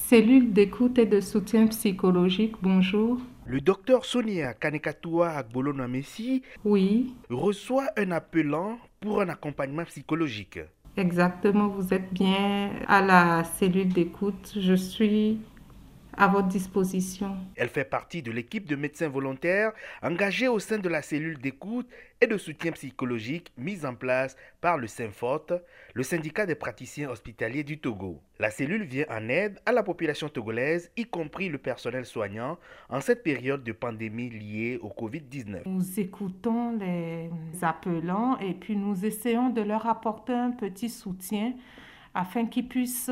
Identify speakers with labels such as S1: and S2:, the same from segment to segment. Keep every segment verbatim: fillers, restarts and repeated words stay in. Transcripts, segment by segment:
S1: Cellule d'écoute et de soutien psychologique, bonjour.
S2: Le docteur Sonia Kanekatua Agbolo-Namesi
S1: Oui,
S2: reçoit un appelant pour un accompagnement psychologique.
S1: exactement, vous êtes bien à la cellule d'écoute. Je suis à votre disposition.
S2: Elle fait partie de l'équipe de médecins volontaires engagés au sein de la cellule d'écoute et de soutien psychologique mise en place par le SYNFOT, le syndicat des praticiens hospitaliers du Togo. La cellule vient en aide à la population togolaise, y compris le personnel soignant, en cette période de pandémie liée au covid dix-neuf.
S1: Nous écoutons les appelants et puis nous essayons de leur apporter un petit soutien afin qu'ils puissent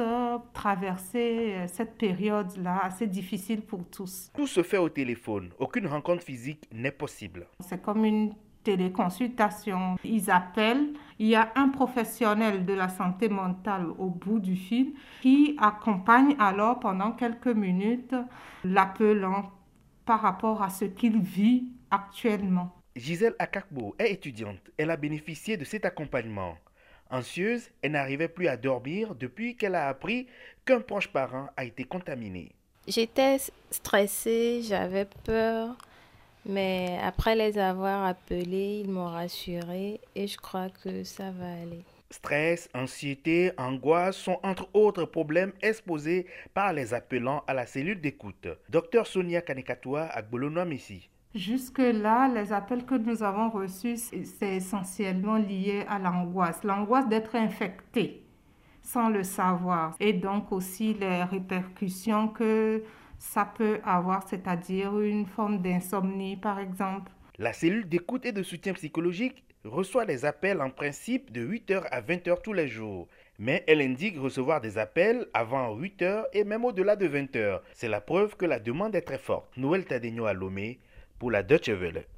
S1: traverser cette période-là assez difficile pour tous.
S2: Tout se fait au téléphone. Aucune rencontre physique n'est possible.
S1: C'est comme une téléconsultation. Ils appellent, il y a un professionnel de la santé mentale au bout du fil qui accompagne alors pendant quelques minutes l'appelant par rapport à ce qu'il vit actuellement.
S2: Gisèle Akakbo est étudiante. Elle a bénéficié de cet accompagnement. Anxieuse, elle n'arrivait plus à dormir depuis qu'elle a appris qu'un proche parent a été contaminé.
S3: J'étais stressée, j'avais peur, mais après les avoir appelés, ils m'ont rassurée et je crois que ça va aller.
S2: Stress, anxiété, angoisse sont entre autres problèmes exposés par les appelants à la cellule d'écoute. Docteur Sonia Kanekatua Agbolo-Namesi.
S1: Jusque-là, les appels que nous avons reçus, c'est essentiellement lié à l'angoisse. L'angoisse d'être infecté sans le savoir. Et donc aussi les répercussions que ça peut avoir, c'est-à-dire une forme d'insomnie, par exemple.
S2: La cellule d'écoute et de soutien psychologique reçoit des appels en principe de huit heures à vingt heures tous les jours. Mais elle indique recevoir des appels avant huit heures et même au-delà de vingt heures. C'est la preuve que la demande est très forte. Noël Tadegno à Lomé pour la Deutsche Welle.